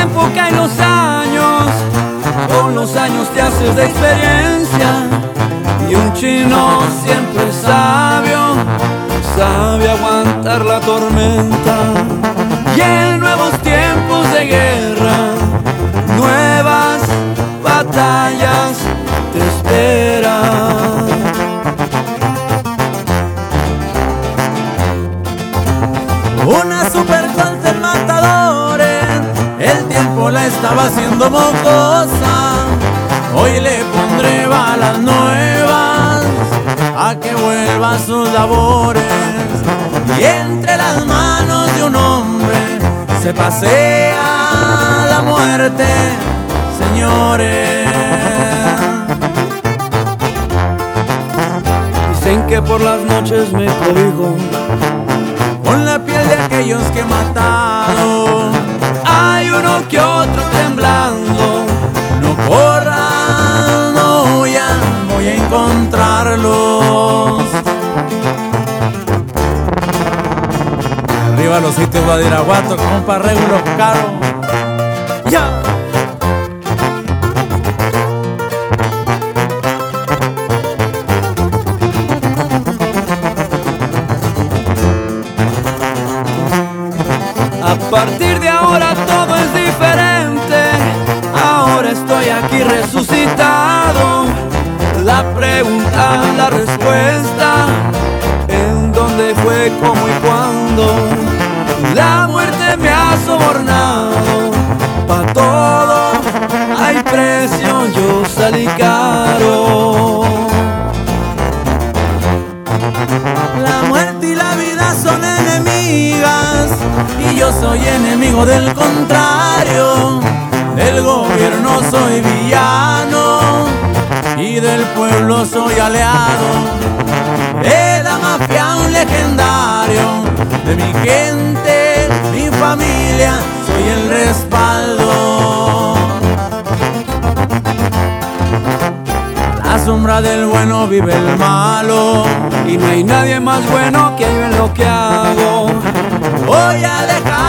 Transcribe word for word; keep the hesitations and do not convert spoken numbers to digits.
tiempo caen los años, con los años te haces de experiencia, y un chino siempre sabio sabe aguantar la tormenta. Y en nuevos tiempos de guerra, nuevas batallas te esperan. Una super fuerza el matador, el tiempo la estaba haciendo mocosa. Hoy le pondré balas nuevas a que vuelva a sus labores. Y entre las manos de un hombre se pasea la muerte, señores. Dicen que por las noches me cobijo con la piel de aquellos que he matado. Hay uno que otro temblando, no corran, no huyan, voy a encontrarlos. Arriba los sitios Badiraguato, compa Regulo Caro. Ya. A partir de ahora todo es diferente. Ahora estoy aquí resucitado. La pregunta, la respuesta, en dónde fue, cómo y cuándo. La muerte me ha sobornado. Pa' todo hay precio, yo salí caro. La muerte y la vida son enemigas, y yo soy enemigo del contrario. Del gobierno soy villano y del pueblo soy aliado. De la mafia un legendario, de mi gente, mi familia, soy el respaldo. A la sombra del bueno vive el malo, y no hay nadie más bueno que yo en lo que hago. Voy a dejar